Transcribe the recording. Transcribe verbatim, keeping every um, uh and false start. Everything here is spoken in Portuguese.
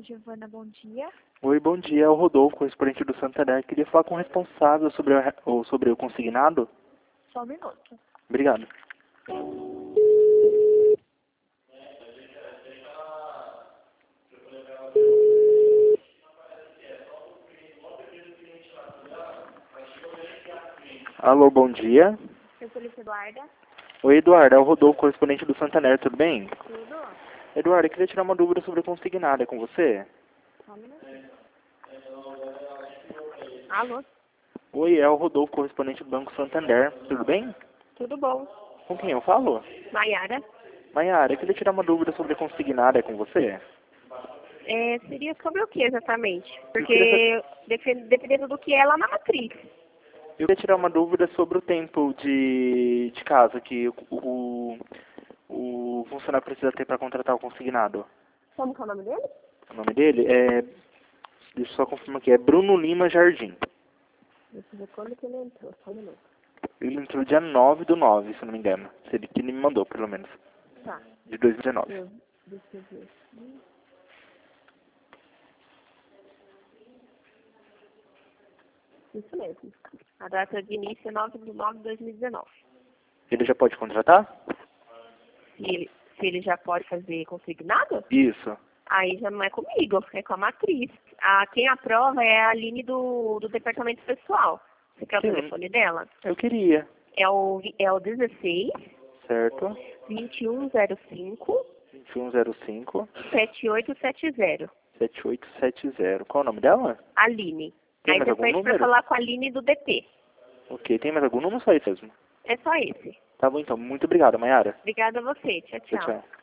Giovana, bom dia. Oi, bom dia. É o Rodolfo, correspondente do Santander. Queria falar com o responsável sobre o, ou sobre o consignado. Só um minuto. Obrigado. Alô, bom dia. Eu sou Alice Eduarda. Oi, Eduardo. É o Rodolfo, correspondente do Santander. Tudo bem? Tudo? Eduardo, eu queria tirar uma dúvida sobre o consignado. É com você? Só um minutinho. Alô? Oi, é o Rodolfo, correspondente do Banco Santander. Tudo bem? Tudo bom? Com quem eu falo? Maiara? Maiara, eu queria tirar uma dúvida sobre o consignado. É com você? É, seria sobre o que exatamente? Eu queria Porque defe- dependendo do que é lá na matriz. Eu queria tirar uma dúvida sobre o tempo de, de casa que o, o, o funcionário precisa ter para contratar o consignado. Como que é o nome dele? O nome dele é... Deixa eu só confirmar aqui. É Bruno Lima Jardim. Deixa eu ver quando que ele entrou. Só um minuto. Ele entrou dia nove do nove, se eu não me engano. Se ele, que ele me mandou, pelo menos. Tá. De dois mil e dezenove. Eu, deixa eu ver aqui. Isso mesmo. A data de início é nove de nove de dois mil e dezenove. Ele já pode contratar? Se ele, se ele já pode fazer consignado, Isso. aí já não é comigo, é com a matriz. A, quem aprova é a Aline do, do departamento pessoal. Você quer o Sim. telefone dela? Eu queria. É o, é o dezesseis, Certo. vinte e um zero cinco, vinte e um zero cinco, sete oito sete zero. sete oito sete zero. Qual é o nome dela? Aline. Tem Aí mais você algum pede para número? falar com a Aline do D P. Ok. Tem mais algum número ou só isso mesmo? É só esse. Tá bom, então. Muito obrigado, Maiara. Obrigada a você. Tchau, Tchau, tchau. tchau.